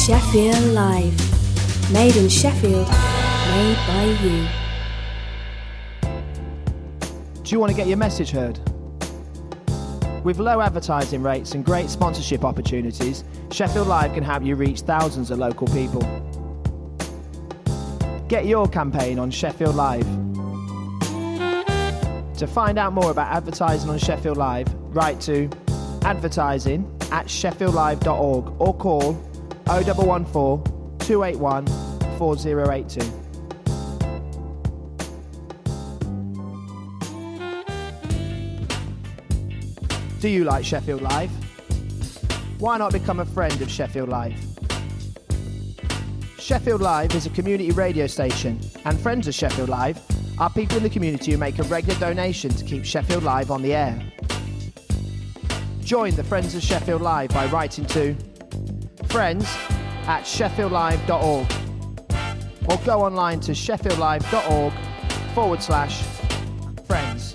Sheffield Live. Made in Sheffield, made by you. Do you want to get your message heard? With low advertising rates and great sponsorship opportunities, Sheffield Live can help you reach thousands of local people. Get your campaign on Sheffield Live. To find out more about advertising on Sheffield Live, write to advertising@sheffieldlive.org or call 0114 281 4082. Do you like Sheffield Live? Why not become a friend of Sheffield Live? Sheffield Live is a community radio station, and friends of Sheffield Live are people in the community who make a regular donation to keep Sheffield Live on the air. Join the Friends of Sheffield Live by writing to friends@sheffieldlive.org or go online to sheffieldlive.org/friends.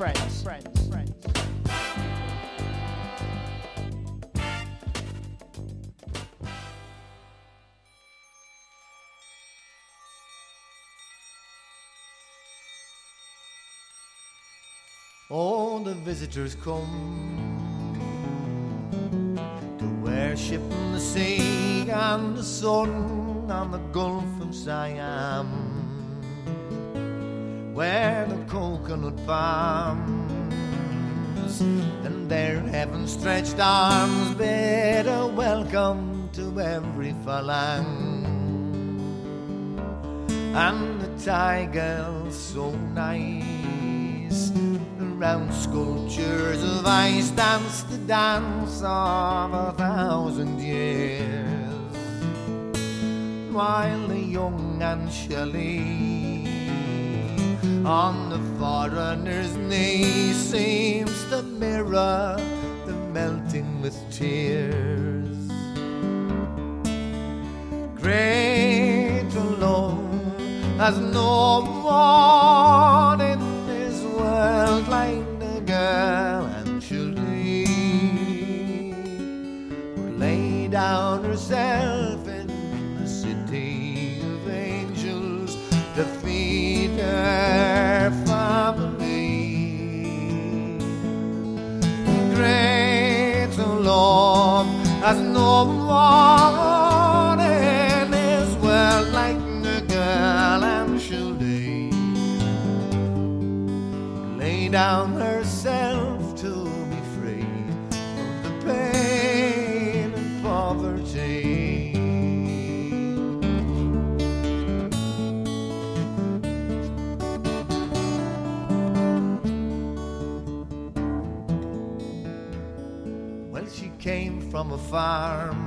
All the visitors come to worship the sea and the sun on the Gulf of Siam, where the coconut palms and their heaven-stretched arms bid a welcome to every phalang. And the Thai girls so nice, round sculptures of ice dance the dance of 1,000 years, while the young Anjali on the foreigner's knee seems to mirror the melting with tears. Greater love has no one in this world like the girl Anjali, who laid down herself in the city of angels to feed her family. Greater love has no one in this world like the girl Anjali, lay down herself to be free of the pain and poverty. Well, she came from a farm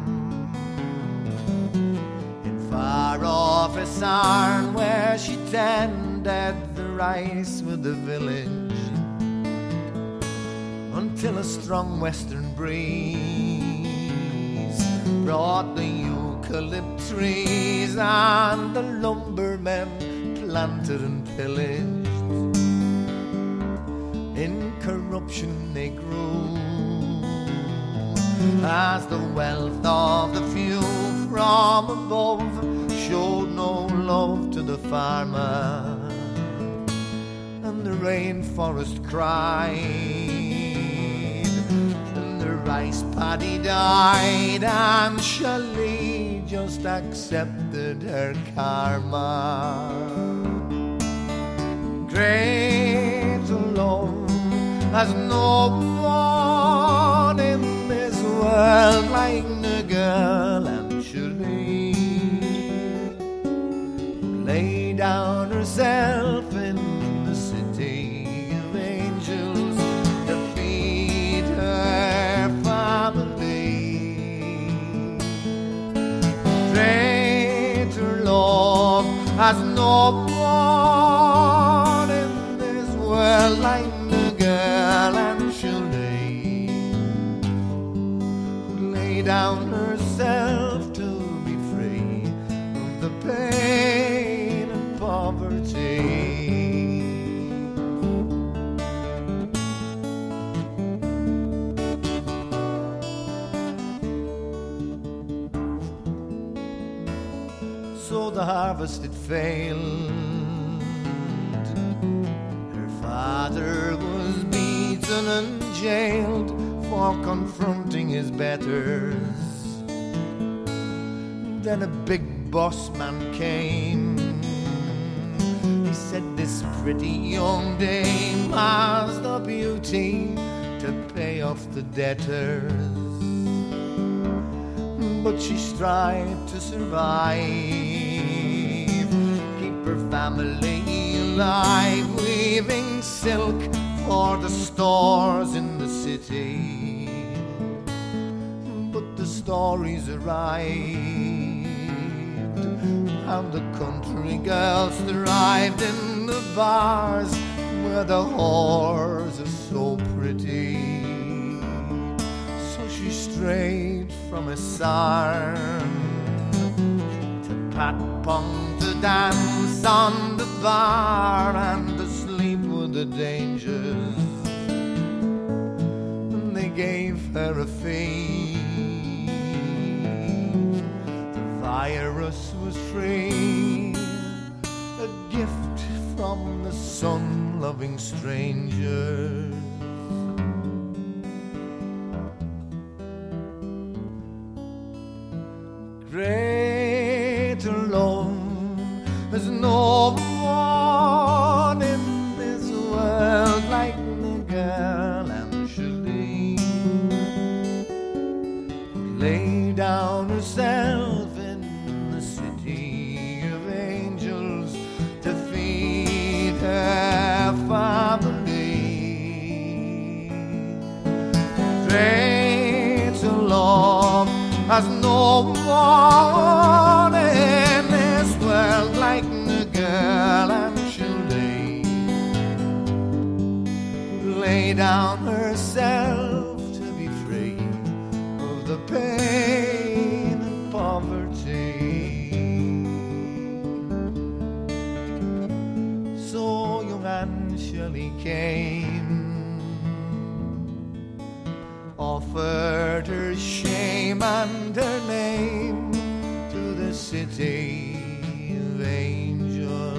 in far off Isarn, where she tended the rice with the village, until a strong western breeze brought the eucalypt trees, and the lumbermen planted and pillaged. In corruption they grew, as the wealth of the few from above showed no love to the farmer, and the rainforest cried, and the rice paddy died, and Shali just accepted her karma. Greater love has no one in this world like the girl Anjali, who lay down herself in the city of angels to feed her family. Greater love has no one in this world like the girl Anjali, who lay down herself to be free of the pain and poverty. so the harvest it failed. Her father was beaten and jailed for confronting his betters. Then a big boss man came. He said this pretty young dame has the beauty to pay off the debtors, but she strived to survive, keep her family alive, weaving silk for the stores in the city. But the stories arrived, and the country girls thrived in the bars where the whores are so pretty. So she strayed from a sarn to pat pong, to dance on the bar, and to sleep with the dangers. And they gave her a fee. The virus was free, a gift from the sun-loving strangers. Greater love there's no one in this world like the girl Angeline, who lay down herself in the city of angels to feed her family. Greater love has no one in this world like the girl Angeline, who lay down herself to be free of the pain and poverty. So young Angelique came, offered her shame and her name to the city of angels.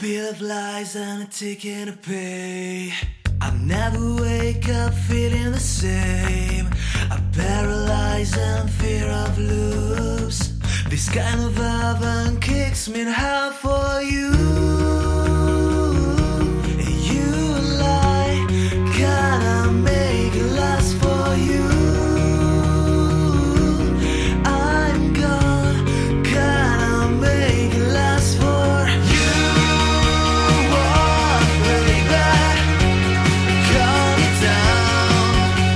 Fear of lies and a ticket to pay. I never wake up feeling the same. I paralyze and fear of loops. This kind of heaven kicks me in half for you. You lie, can I make it last for you? I'm gone, can I make it last for you? What, baby? Calm it down.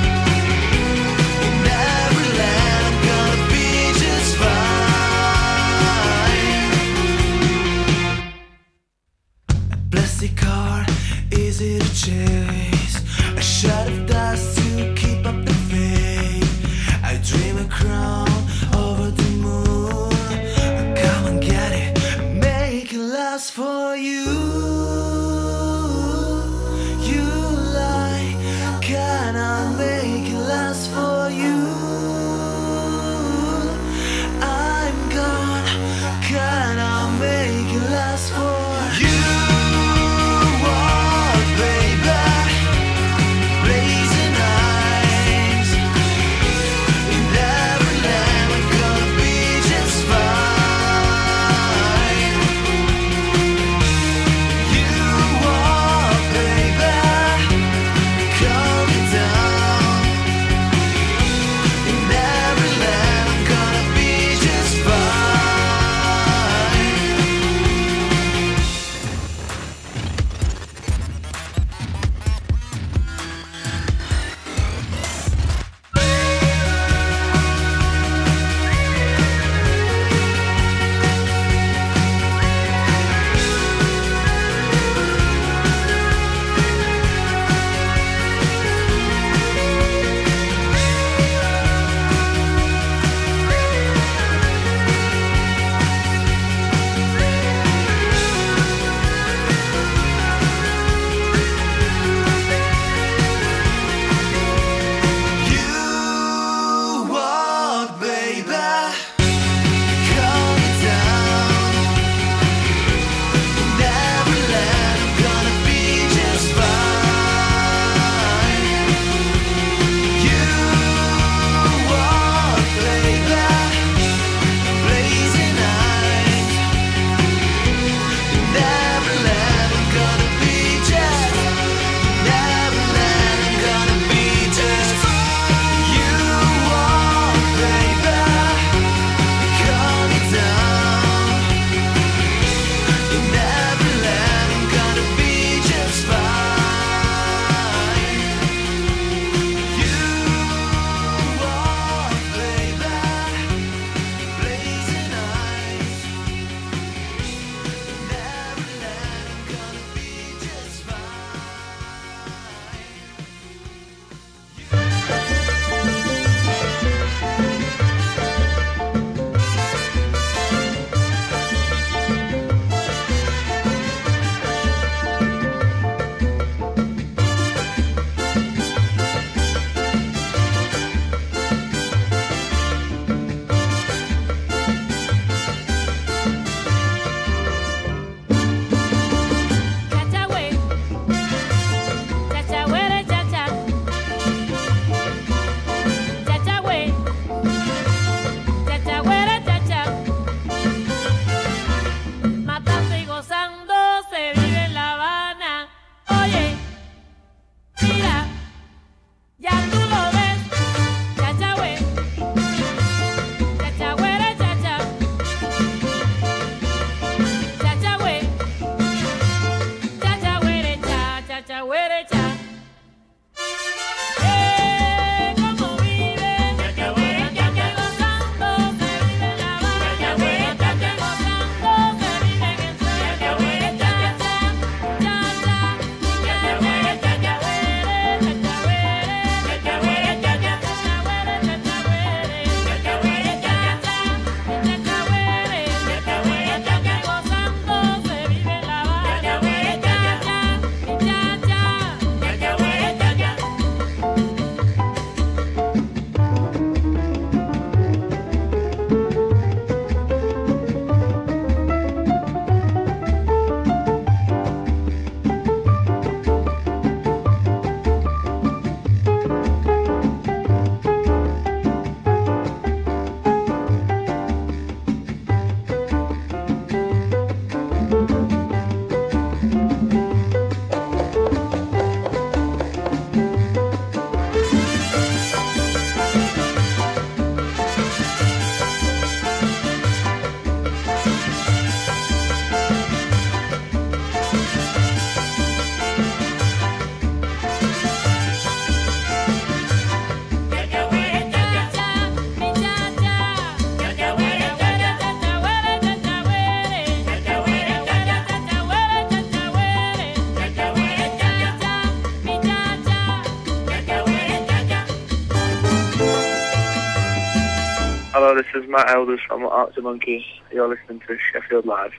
In every land I'm gonna be just fine. A plastic car, easy to chase. A shot of dust to keep up the faith. I dream a crown over the moon. Come and get it, make it last for you. You lie, can I make it last for you? I'm gone, can I make it last for you? What, baby? Blazing eyes. In every land we're gonna be just fine. Hello, this is Matt Elders from Arctic Monkeys. You're listening to Sheffield Live.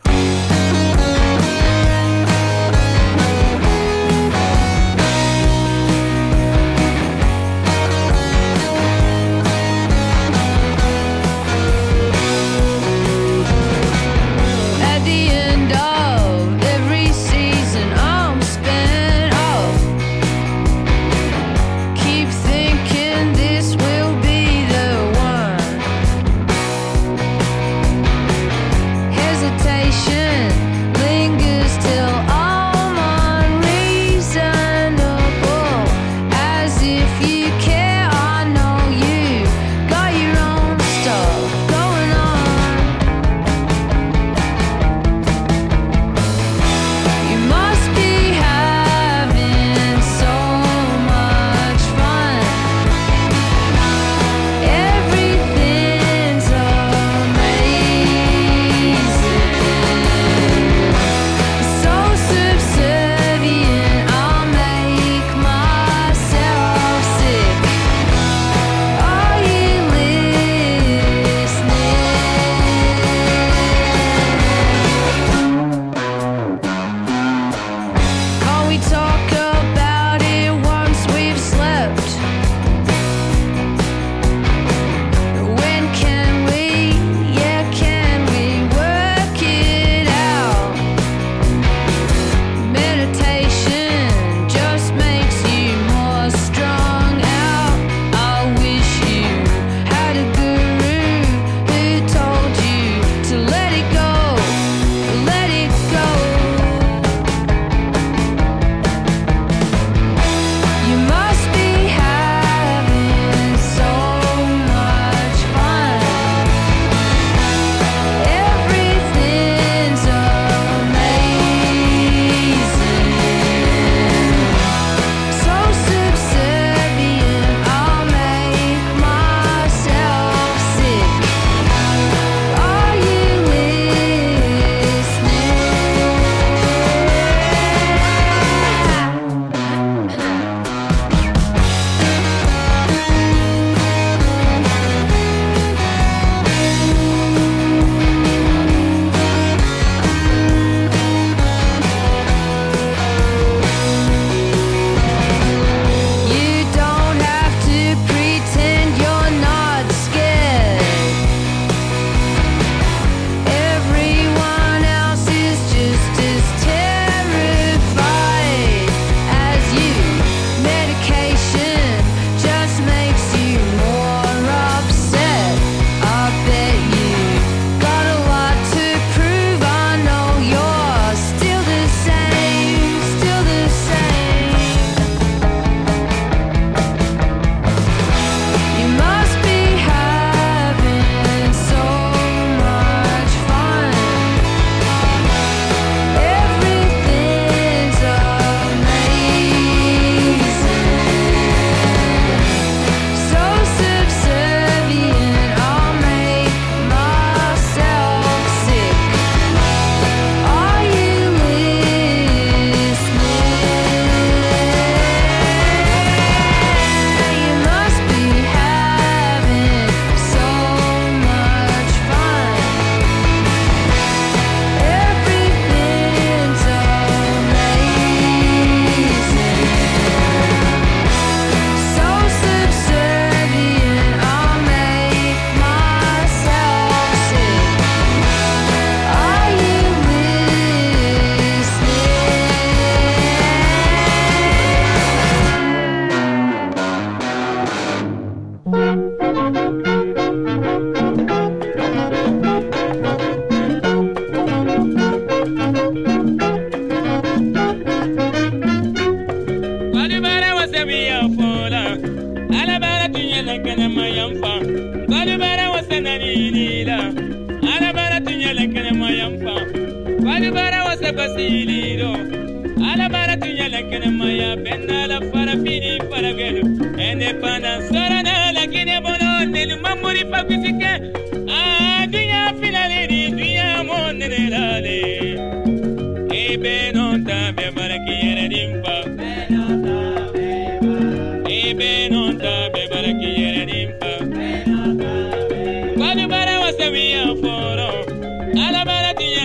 Bye.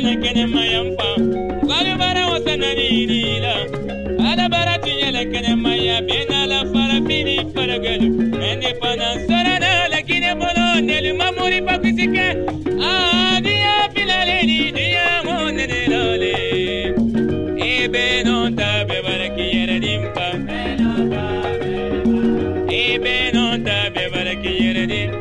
tinyala kene mayampa Gari bara wasana nila Ada bara tinyala kene maya Bena la fara fini fara galu Ene pana sarana lakine bolo Nelu mamuri pakisike Diya pilale ni diya monene lale Ebe non tabe baraki yere dimpa Ebe non tabe baraki yere dimpa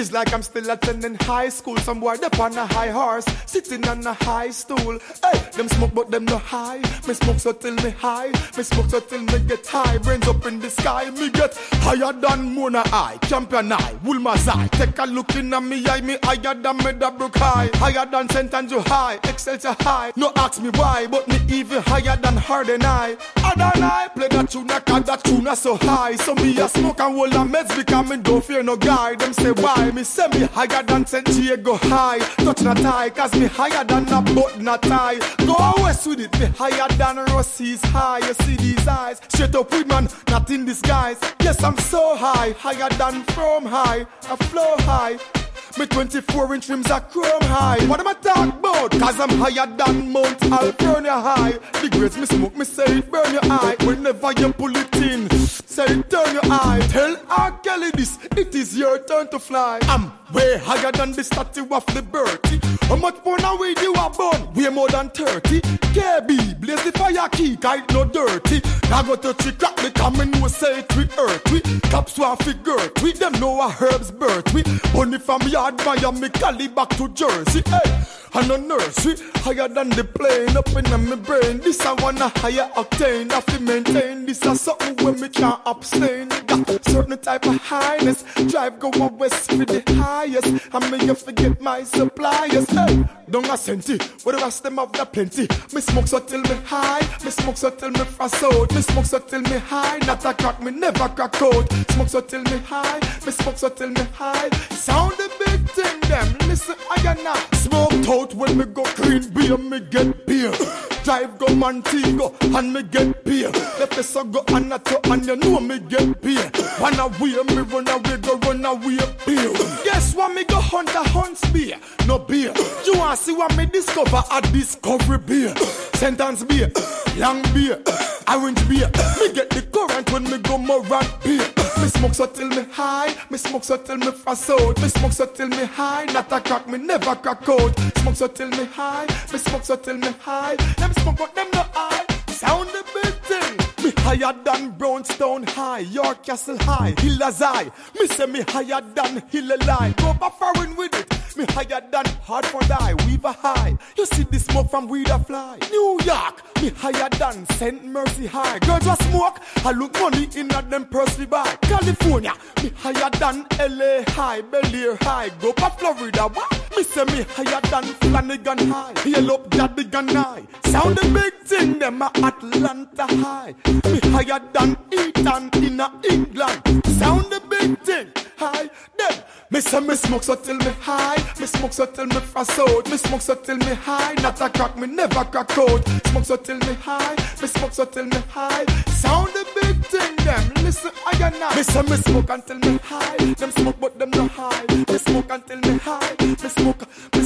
Feels like I'm still attending high school. Some boy up on a high horse, sitting on a high stool. Hey, them smoke but them no high. Me smoke so till me high. Me smoke so till me get high. Brains up in the sky. Me get higher than Mona Eye, Champion Eye, Woolman's Eye. Take a look in at me eye. Me higher than Meadowbrook High. Higher than St. Andrew High, Excelsior High. No ask me why, but me even higher than Harden Eye. Harden Eye play that tune, cause that tune so high. So me a smoke and hold a meds because me don't fear no guy. Them say why? Me say me higher than St. Diego High. Touch not high, cause me higher than a boat not high. Go west with it, me higher than Rossi's High. You see these eyes, straight up with man, not in disguise. Yes, I'm so high, higher than from high. I flow high. Me 24-inch rims are chrome high. What am I talking about? Cause I'm higher than Mount Alvernia High. The grades me smoke, me say it burn your eye. Whenever you pull it in, say it turn your eye. Tell R. Kelly this, it is your turn to fly. I'm way higher than the statue of Liberty. How much more now weed you are born? Way more than 30. KB, blaze the fire key, cause it no dirty. Now go touch the crack, they come and we say it we earth. We cops want figure, we them know our herbs birth. We only from yard, Miami, Cali back to Jersey. Hey, and a nursery, higher than the plane up in my brain. This I want a higher octane, have to maintain. This is something when me can't abstain. Got certain type of highness, drive go on west for the highest. I mean you forget my suppliers. Hey, don't a senti, with the rest them of the plenty. Me smoke so till me high, me smoke so till me frost out. Me smoke so till me high, not a crack, me never crack out. Smoke so till me high, me smoke so till me high. Sound the big thing them, listen I am not. Smoked out when me go clean beer, me get beer. Drive go Montego and me get beer. Left the sun go Anato and you know me get beer. Run away, me run away, go run away, beer. Guess what, me go hunt a hunts beer, no beer. You want see what me discover a discovery beer. Sentence beer, long beer, orange beer. Me get the current when me go Moran beer. Me smoke so till me high, me smoke so till me fast out. Me smoke so till me high, not a crack, me never crack out. Smoke so till me high, me smoke so till me high. Them smoke but them no high, sound the big thing. Me higher than Brownstone High, York Castle High, Hiller's High. Me say me higher than Hillelai. Go Buffering with it. Me higher than Hartford High, Weaver High. You see the smoke from Weeder Fly. New York, me higher than St. Mercy High. Girls a smoke, I look money in at them purse we buy. California, me higher than LA High, Bel Air High. Go pa Florida, what? Me say me higher than Flanagan High. Hail up Jadigan High. Sound the big thing, them a Atlanta High. Me higher than Eton in England. Sound the big thing, high. Them, me say me smoke so till me high. Me smoke so till me frost out. Me smoke so till me high. Not a crack, me never crack out. Smoke so till me high. Me smoke so till me high. Sound the big thing, them. Listen, I am not. Me say me smoke until me high. Them smoke but them no high. Me smoke until me high. Me smoke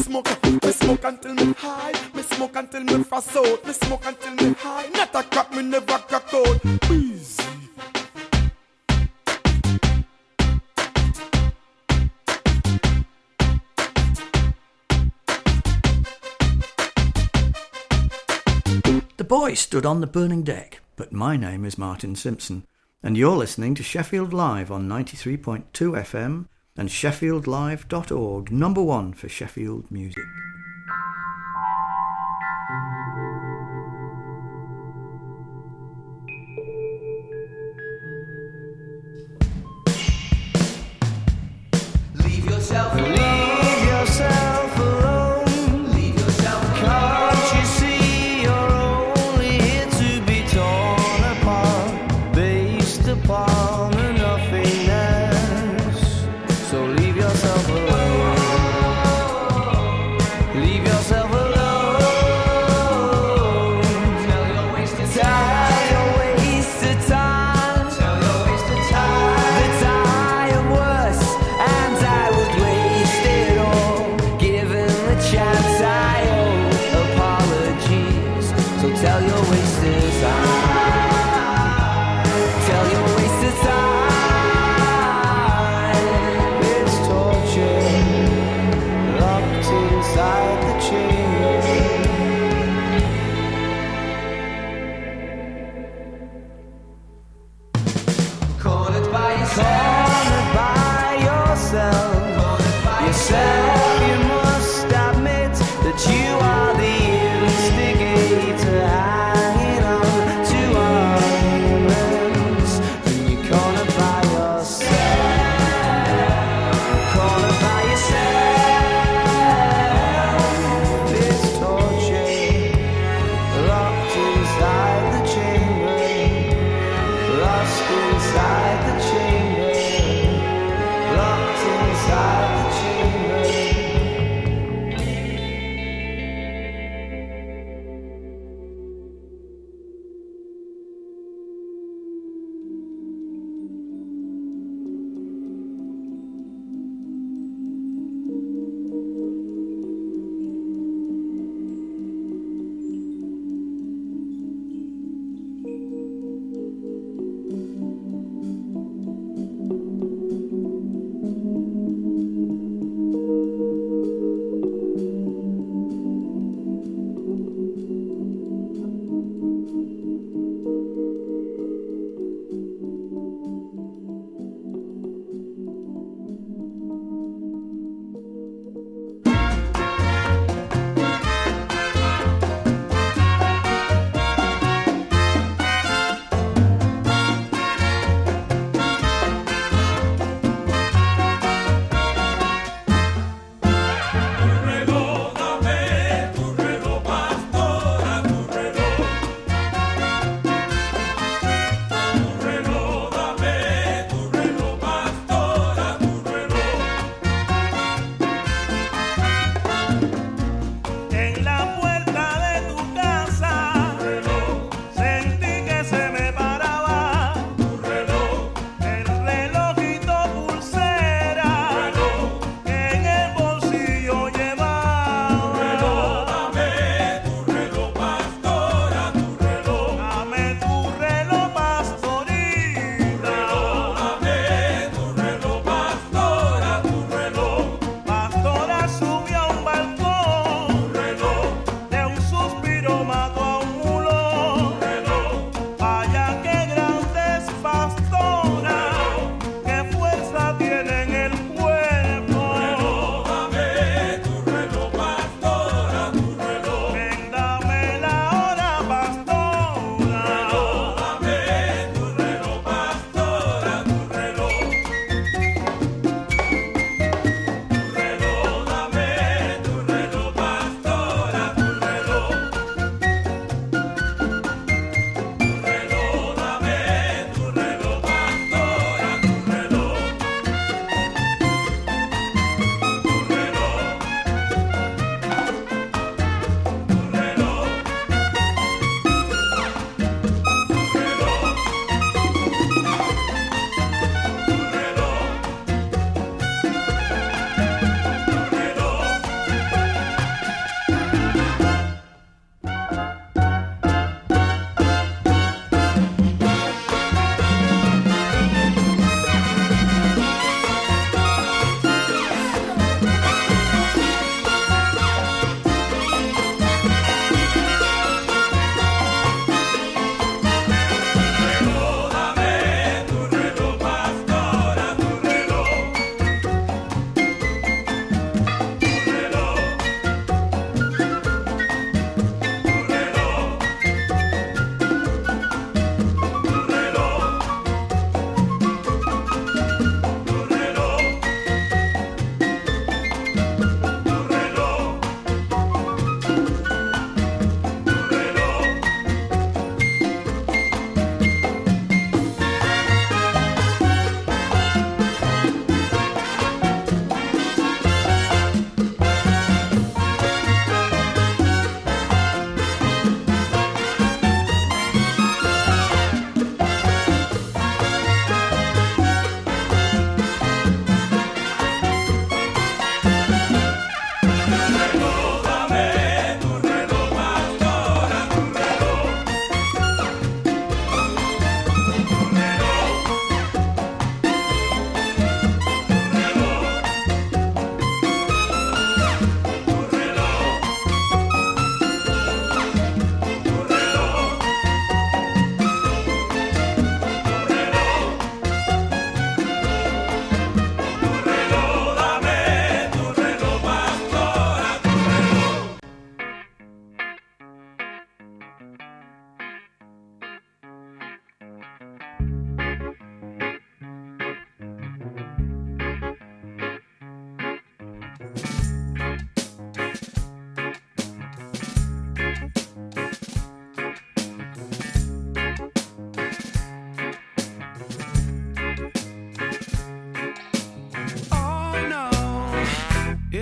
until me high. Me smoke until me frost out. Me smoke until me high. Not a crack, me never crack out. Please. The boy stood on the burning deck, but my name is Martin Simpson, and you're listening to Sheffield Live on 93.2 FM and sheffieldlive.org, number one for Sheffield music. Leave yourself alone.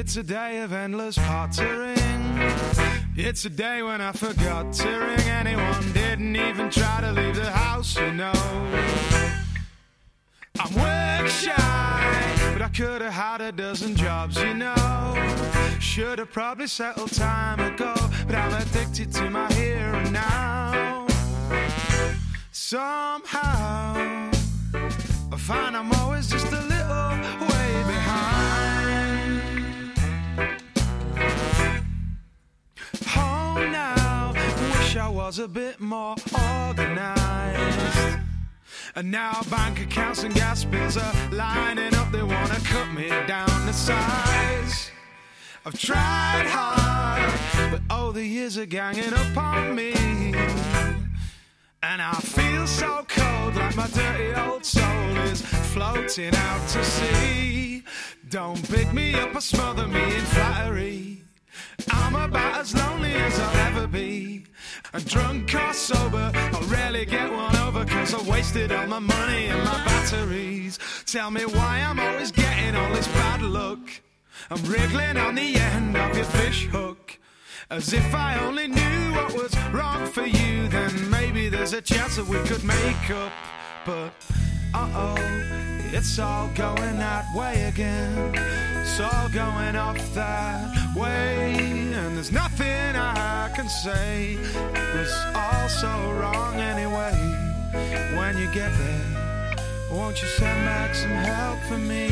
It's a day of endless pottering. It's a day when I forgot to ring anyone. Didn't even try to leave the house, you know. I'm work shy, but I could have had a dozen jobs, you know. Should have probably settled time ago, but I'm addicted to my here and now. Somehow I find I'm always just a little way behind. Oh, now wish I was a bit more organized. And now bank accounts and gas bills are lining up. They wanna cut me down to size. I've tried hard, but oh, the years are ganging up on me. And I feel so cold, like my dirty old soul is floating out to sea. Don't pick me up or smother me in flattery. I'm about as lonely as I'll ever be. And drunk or sober, I'll rarely get one over, 'cause I wasted all my money and my batteries. Tell me why I'm always getting all this bad luck. I'm wriggling on the end of your fish hook. As if I only knew what was wrong for you, then maybe there's a chance that we could make up. But uh-oh, it's all going that way again. It's all going off that way, and there's nothing I can say. It was all so wrong anyway. When you get there, won't you send back some help for me?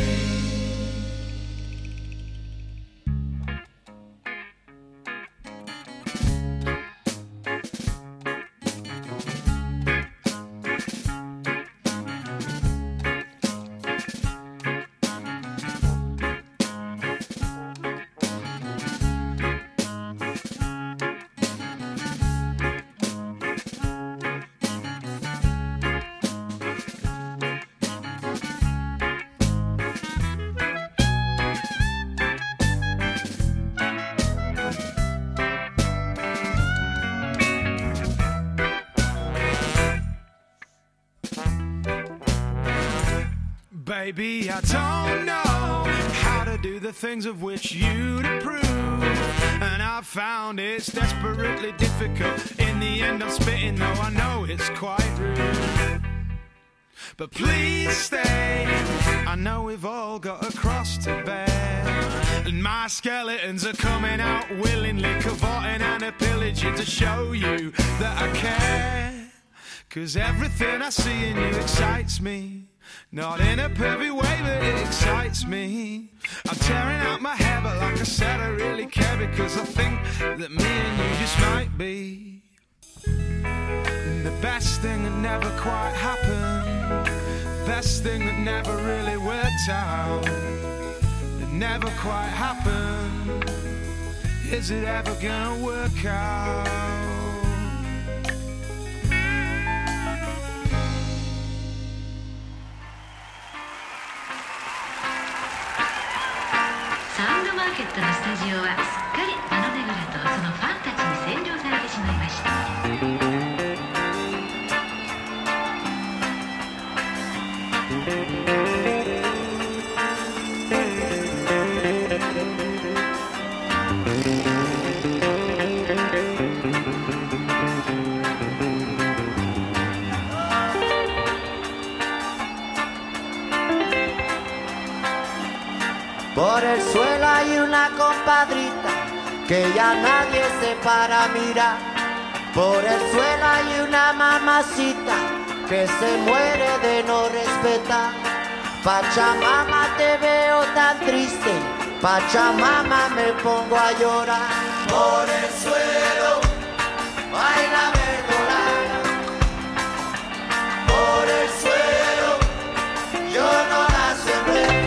Baby, I don't know how to do the things of which you'd approve, and I've found it's desperately difficult. In the end I'm spitting, though I know it's quite rude. But please stay, I know we've all got a cross to bear, and my skeletons are coming out willingly, cavorting and a pillaging to show you that I care. 'Cause everything I see in you excites me. Not in a pervy way, but it excites me. I'm tearing out my hair, but like I said, I really care, because I think that me and you just might be the best thing that never quite happened. Best thing that never really worked out. It never quite happened. Is it ever gonna work out? マーケットのスタジオはすっかりあのネグラとそのファンたちに占領されてしまいました。 Por el suelo hay una compadrita que ya nadie se para a mirar. Por el suelo hay una mamacita que se muere de no respetar. Pachamama, te veo tan triste, Pachamama, me pongo a llorar. Por el suelo baila verdolaga. Por el suelo yo no la sembré.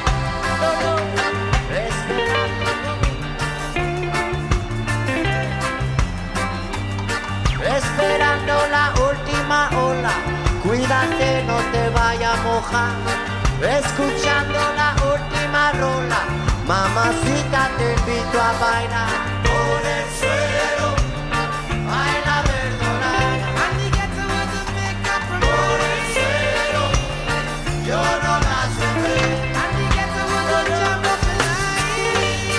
Esperando la última ola, cuídate, no te vaya a mojar. Escuchando la última rola, mamacita, te invito a bailar. Por el suelo, baila verdolaga. Por el suelo, yo no la sembré.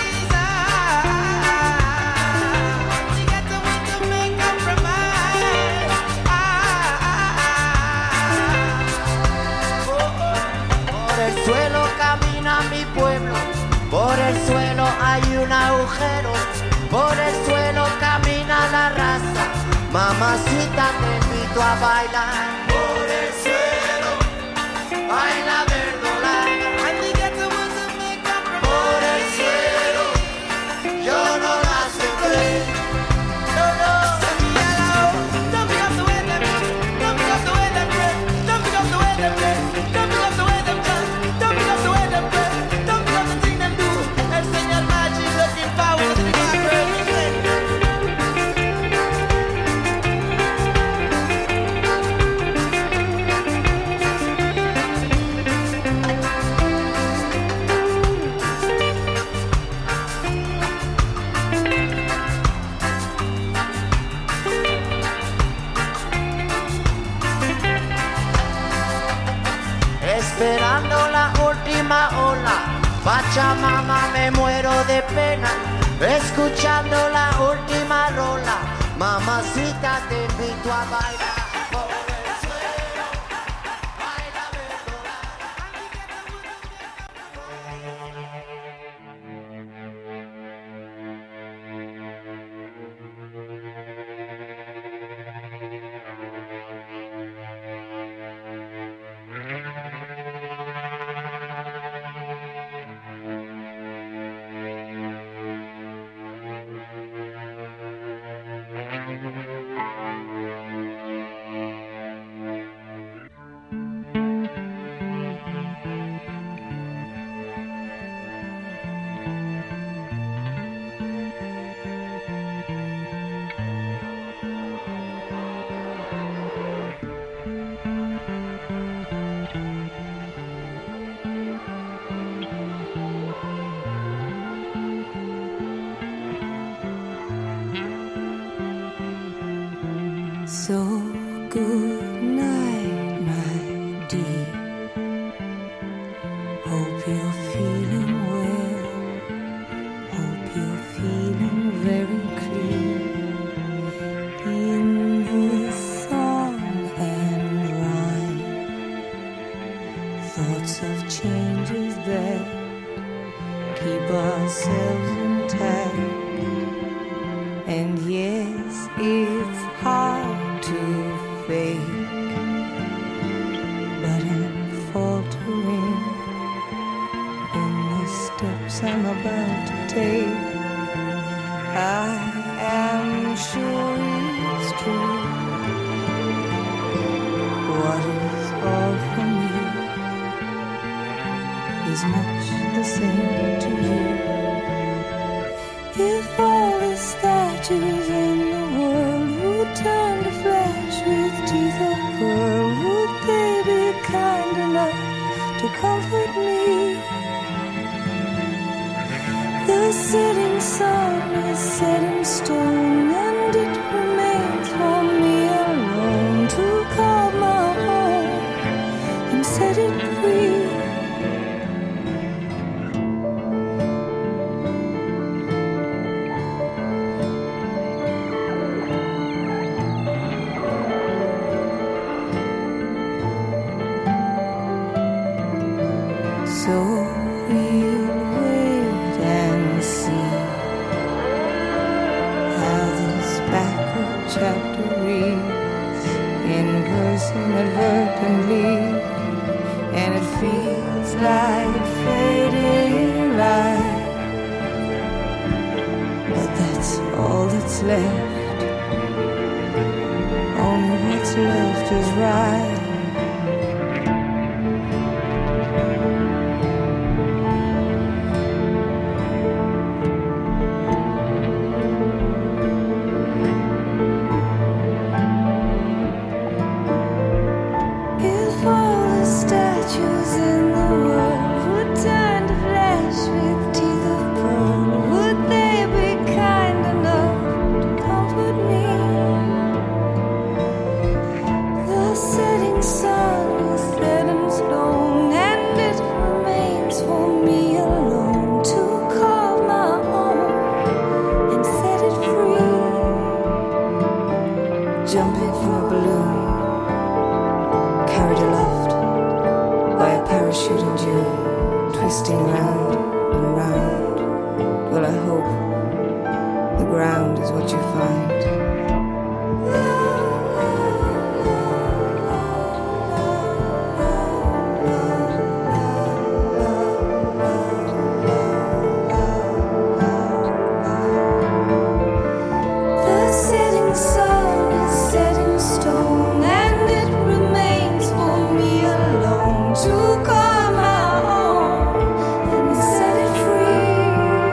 hay un agujero, por el suelo camina la raza. Mamacita, te invito a bailar. Por el suelo baila verdolaga. Por el suelo yo no la sembré. No, no. Don't be off the way them, don't be off the way them, don't be off the way them, don't be off the way them, don't be off the way them, don't be off the thing them do. And sing your magic looking forward to the esperando la última ola, Pachamama, me muero de pena, escuchando la última rola, mamacita, te invito a bailar. So good night, my dear. Hope you're feeling well. Hope you're feeling very clear. In this song and rhyme, thoughts of changes that keep ourselves intact. And yes, it's hard to fake, but I'm faltering in the steps I'm about to take. I am sure it's true. What is all for me is much the same to you. If all the statues in the world would turn to flesh with teeth of pearl, would they be kind enough to comfort me? The setting sun is set in stone, and it remains for me alone to call my own and set it free. So we'll wait and see how this backward chapter reads in verse inadvertently, and it feels like fading light. But that's all that's left. Only what's left is right. Setting I hope the ground is what you find. The setting sun is set in stone, and it remains for me alone to call my own and set it free.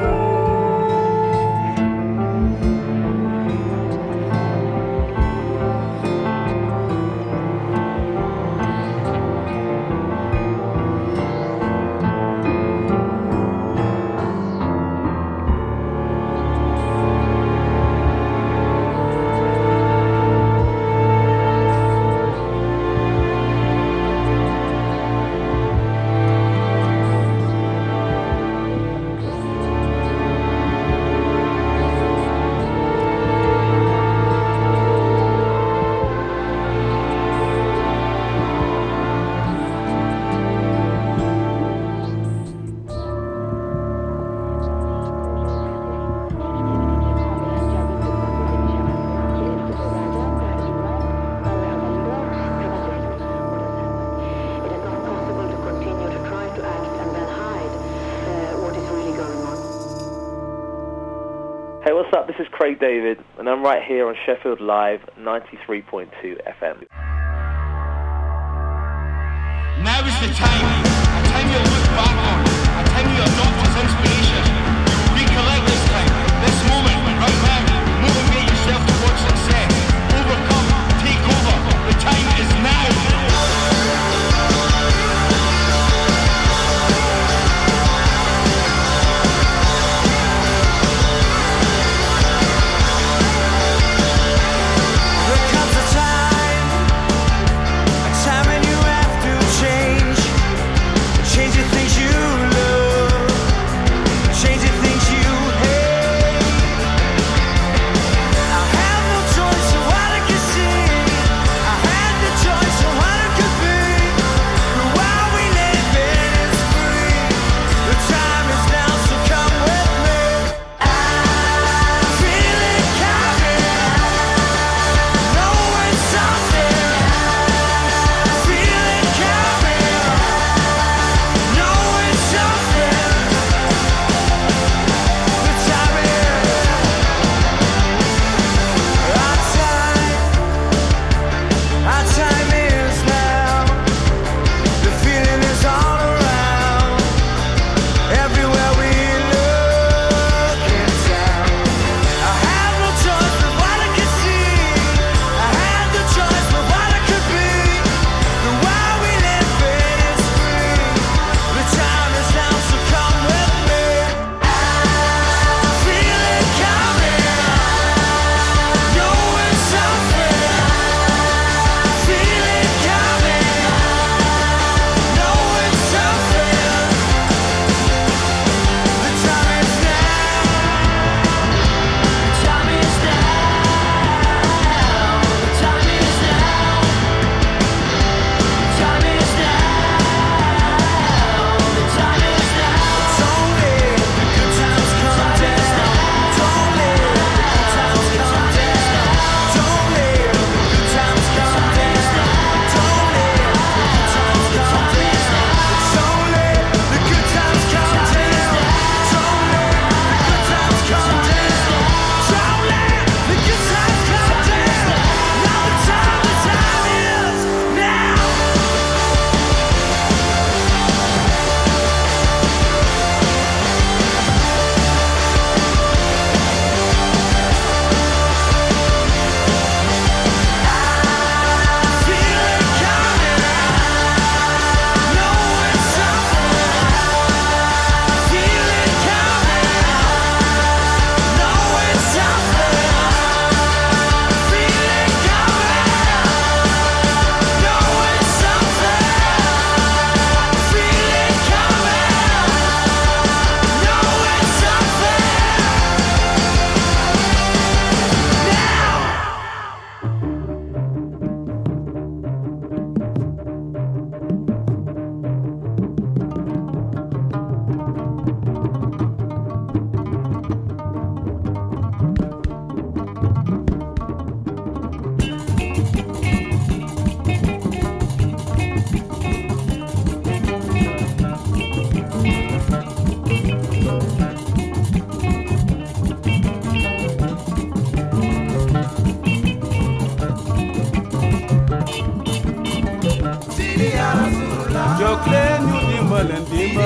Hey, what's up? This is Craig David, and I'm right here on Sheffield Live 93.2 FM. Now is the time, a time you'll look back on, a time you adopt as inspiration. You will recollect this time, this moment, right now. Motivate yourself towards success. Overcome, take over. The time is now. There comes a time when you have to change.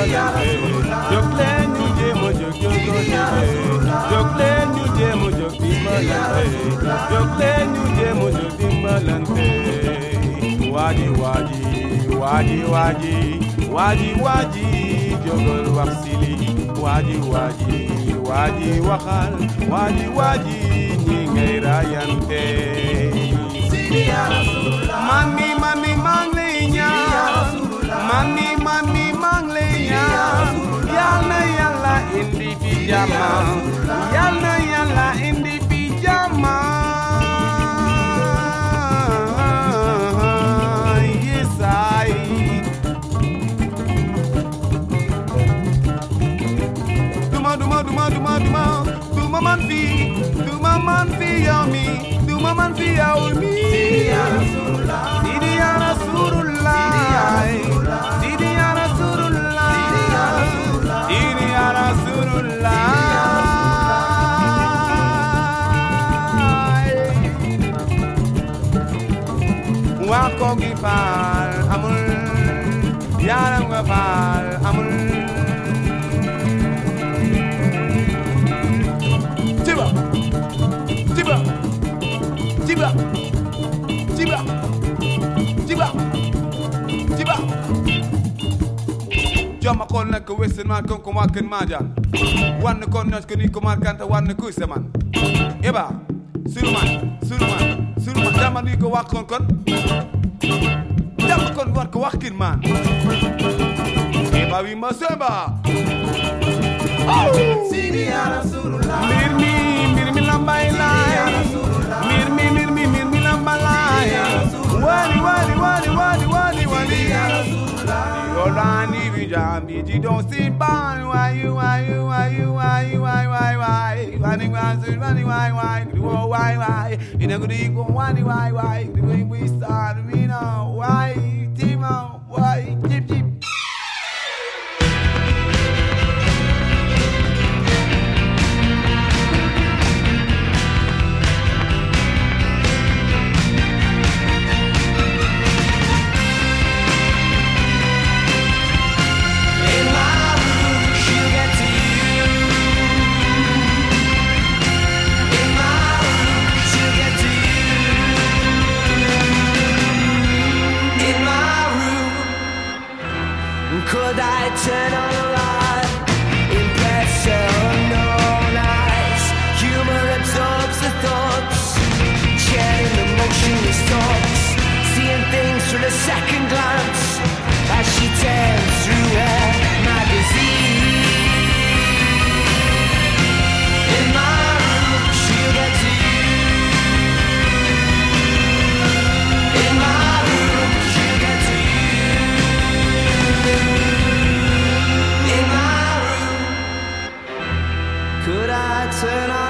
Timbaland. Jokle New Jemo Jokle New Jemo Timbaland. Jokle New Jemo Timbaland. Waji waji waji waji waji waji jogol waxili waji waji waji waxal waji waji ñi ngay rayante mani mani manglenya mani mani manglenya yalla yalla indi fi jama yalla yalla indi fi jama Duma man fi yomi, duma man fi yaumi. Sidi ya Rasulullah, Sidi ya Rasulullah, Sidi ya Rasulullah, Sidi ya Rasulullah. Wako gifal amul, yaram gifal amul. Tiba Jama kon nak wesen man kon ko makan majan wan kon nak ni ko makan ta wan ko seman eba Sulman jama ni ko wakon kon jama kon wan ko wakin man eba wi maseba Sidi ya Rasulullah mirmi lambay lay mirmi lambay lay wali ya Rasulullah Yolani bijambi ji don't see ban why in a good ego why we start me now why Timo why chip Could I turn on a light? Impression on eyes. Humor absorbs the thoughts. Chanting the motionless talks. Seeing things through the second